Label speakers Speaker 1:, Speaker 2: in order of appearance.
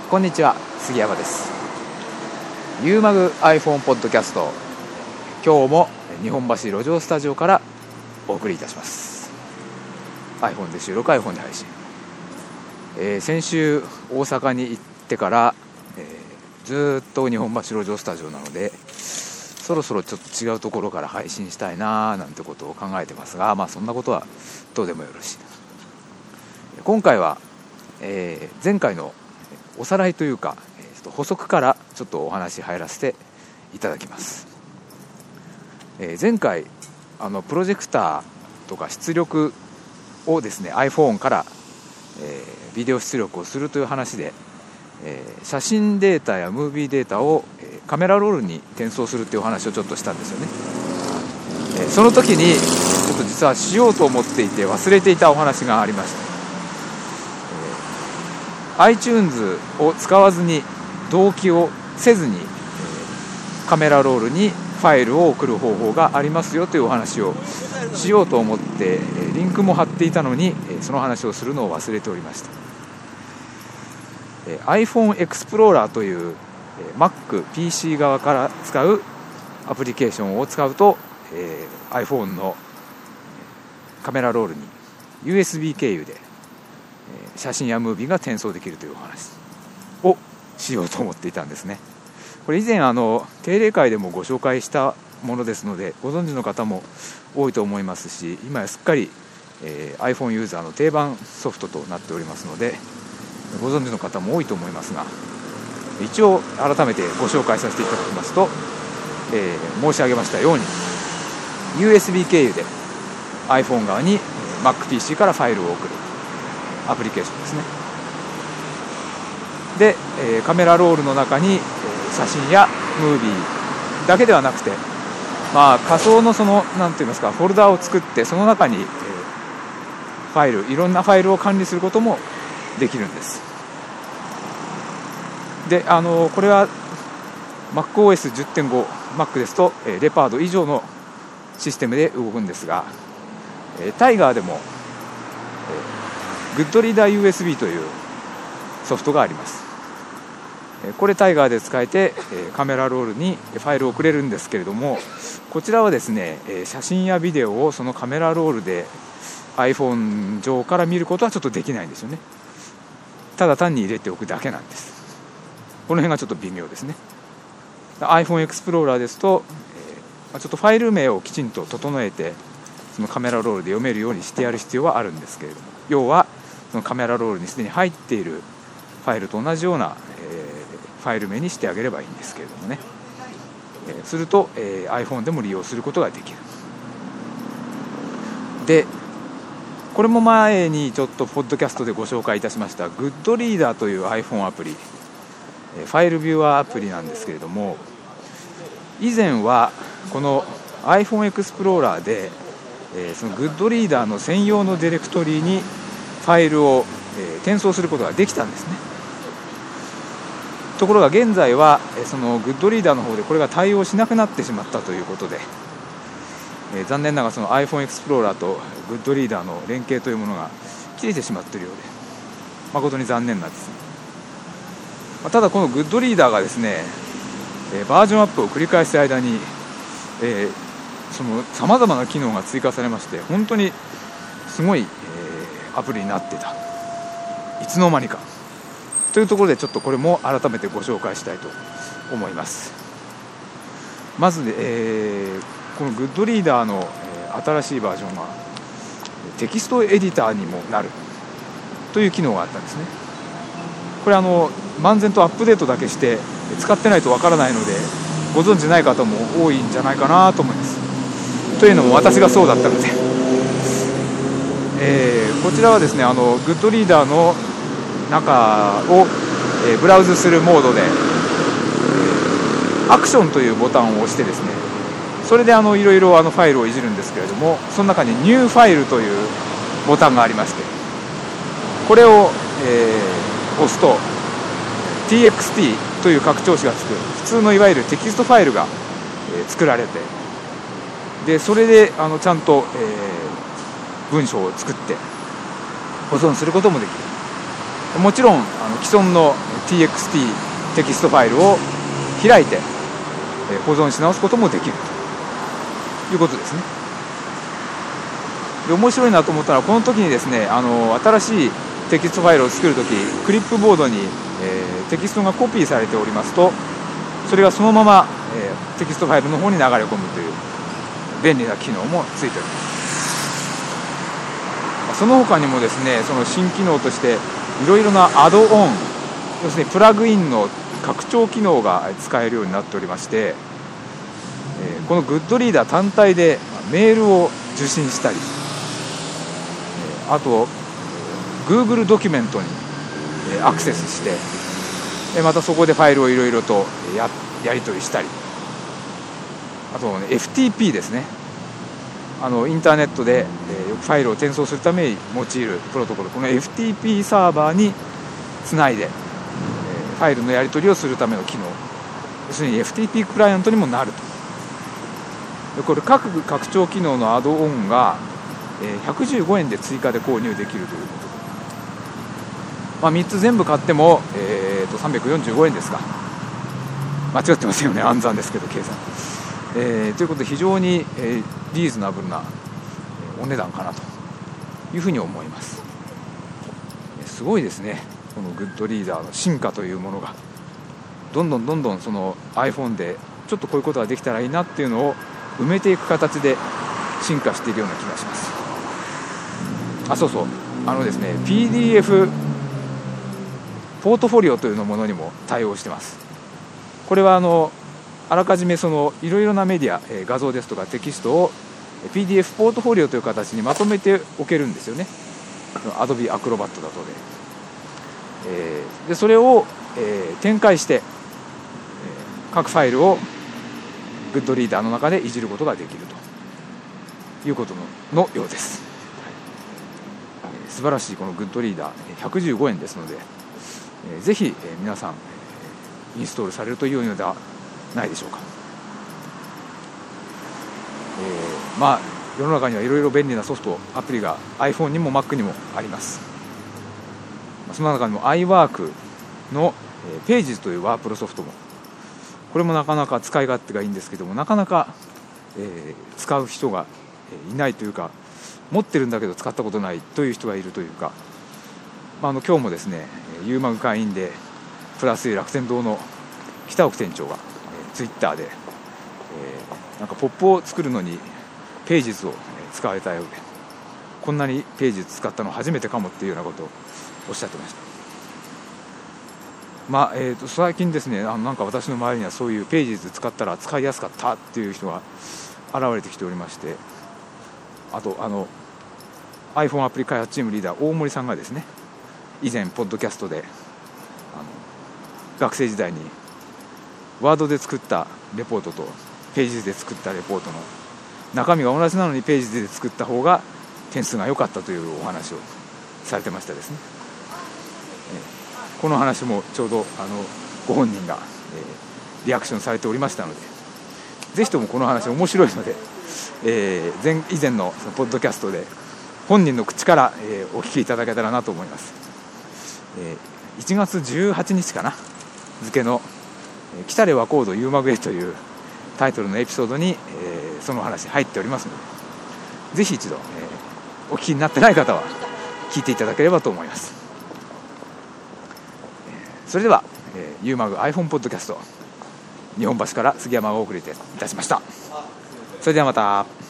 Speaker 1: こんにちは、杉山です。ユーマグ iPhone ポッドキャスト、今日も日本橋路上スタジオからお送りいたします。 iPhone で収録、iPhone で配信。先週大阪に行ってから、ずっと日本橋路上スタジオなので、そろそろちょっと違うところから配信したいななんてことを考えてますが、そんなことはどうでもよろしい。今回は、前回のおさらいというか、補足からちょっとお話入らせていただきます。前回プロジェクターとか出力をですね iPhone から、ビデオ出力をするという話で、写真データやムービーデータを、カメラロールに転送するというお話をちょっとしたんですよね。その時にちょっと実はしようと思っていて忘れていたお話がありました。iTunes を使わずに同期をせずにカメラロールにファイルを送る方法がありますよというお話をしようと思ってリンクも貼っていたのに、その話をするのを忘れておりました。iPhone Explorer という Mac、PC 側から使うアプリケーションを使うと、iPhone のカメラロールに USB 経由で写真やムービーが転送できるというお話をしようと思っていたんですね。これ以前定例会でもご紹介したものですので、ご存知の方も多いと思いますし、今やすっかり、iPhone ユーザーの定番ソフトとなっておりますので、ご存知の方も多いと思いますが、一応改めてご紹介させていただきますと、申し上げましたように USB 経由で iPhone 側に Mac、PC からファイルを送るアプリケーションですね。で、カメラロールの中に写真やムービーだけではなくて、仮想のなんて言いますか、フォルダを作って、その中に、いろんなファイルを管理することもできるんです。で、これは MacOS10.5 Mac ですと、レパード以上のシステムで動くんですが、タイガーでも、グッドリーダー USB というソフトがあります。これタイガーで使えて、カメラロールにファイルを送れるんですけれども、こちらはですね、写真やビデオをそのカメラロールで iPhone 上から見ることはちょっとできないんですよね。ただ単に入れておくだけなんです。この辺がちょっと微妙ですね。 iPhone Explorer ですと、ちょっとファイル名をきちんと整えてそのカメラロールで読めるようにしてやる必要はあるんですけれども、要はそのカメラロールにすでに入っているファイルと同じような、ファイル名にしてあげればいいんですけれどもね、すると、iPhone でも利用することができる。で、これも前にちょっとポッドキャストでご紹介いたしましたグッドリーダーという iPhone アプリ、ファイルビューアーアプリなんですけれども、以前はこの iPhone Explorer で、そのグッドリーダーの専用のディレクトリにファイルを、転送することができたんですね。ところが現在はそのグッドリーダーの方でこれが対応しなくなってしまったということで、残念ながらその iPhone Explorer とグッドリーダーの連携というものが切れてしまっているようで、誠に残念なんです。ただこのグッドリーダーがですね、バージョンアップを繰り返す間に、そのさまざまな機能が追加されまして、本当にすごい、アプリになってた、いつの間にかというところで、ちょっとこれも改めてご紹介したいと思います。まず、このグッドリーダーの、新しいバージョンはテキストエディターにもなるという機能があったんですね。これ漫然とアップデートだけして使ってないとわからないので、ご存知ない方も多いんじゃないかなと思います。というのも私がそうだったので、こちらはですね、グッドリーダーの中を、ブラウズするモードで、アクションというボタンを押してですね、それでいろいろファイルをいじるんですけれども、その中にニューファイルというボタンがありまして、これを、押すと TXT という拡張子がつく普通のいわゆるテキストファイルが、作られて、でそれでちゃんと、文章を作って保存することもできる。 もちろん既存の TXT テキストファイルを開いて保存し直すこともできるということですね。で面白いなと思ったのは、この時にですね新しいテキストファイルを作るとき、クリップボードに、テキストがコピーされておりますと、それがそのまま、テキストファイルの方に流れ込むという便利な機能もついております。その他にもですね、その新機能としていろいろなアドオン、要するにプラグインの拡張機能が使えるようになっておりまして、このグッドリーダー単体でメールを受信したり、あと Google ドキュメントにアクセスして、またそこでファイルをいろいろとやり取りしたり、あと、ね、FTP ですね、インターネットでよくファイルを転送するために用いるプロトコル、この FTP サーバーにつないでファイルのやり取りをするための機能、要するに FTP クライアントにもなると。でこれ各拡張機能のアドオンが115円で追加で購入できるということで、3つ全部買っても、345円ですか。間違ってませんよね、暗算ですけど計算、ということで非常に、リーズナブルなお値段かなというふうに思います。すごいですね、このグッドリーダーの進化というものがどんどんその iPhone でちょっとこういうことができたらいいなっていうのを埋めていく形で進化しているような気がします。そうそう、ですね PDF ポートフォリオというものにも対応してます。これはあらかじめそのいろいろなメディア、画像ですとかテキストを PDF ポートフォリオという形にまとめておけるんですよね、Adobe Acrobat だとでそれを、展開して、各ファイルをグッドリーダーの中でいじることができるということのようです。素晴らしいこのグッドリーダー115円ですので、ぜひ皆さんインストールされるというのではないでしょうか。世の中にはいろいろ便利なソフトアプリが iPhone にも Mac にもあります。その中にも iWork のページズというワープロソフトも、これもなかなか使い勝手がいいんですけども、なかなか、使う人がいないというか、持ってるんだけど使ったことないという人がいるというか、今日もですねユーマグ会員でプラス楽天堂の北奥店長が、ツイッターで、なんかポップを作るのにページズを使われたようで、こんなにページズ使ったの初めてかもっていうようなことをおっしゃってました。最近ですねなんか私の周りにはそういうページズ使ったら使いやすかったっていう人が現れてきておりまして、あとiPhone アプリ開発チームリーダー大森さんがですね、以前ポッドキャストで学生時代にワードで作ったレポートとページで作ったレポートの中身が同じなのにページで作った方が点数が良かったというお話をされてましたですね。この話もちょうどご本人がリアクションされておりましたので、ぜひともこの話面白いので、以前のそのポッドキャストで本人の口から、お聞きいただけたらなと思います。1月18日かな付の「来たれワコードユーマグへ」というタイトルのエピソードに、その話入っておりますので、ぜひ一度、お聞きになってない方は聞いていただければと思います。それでは、ユーマグ iPhone ポッドキャスト日本橋から杉山がお送りいたしました。それではまた。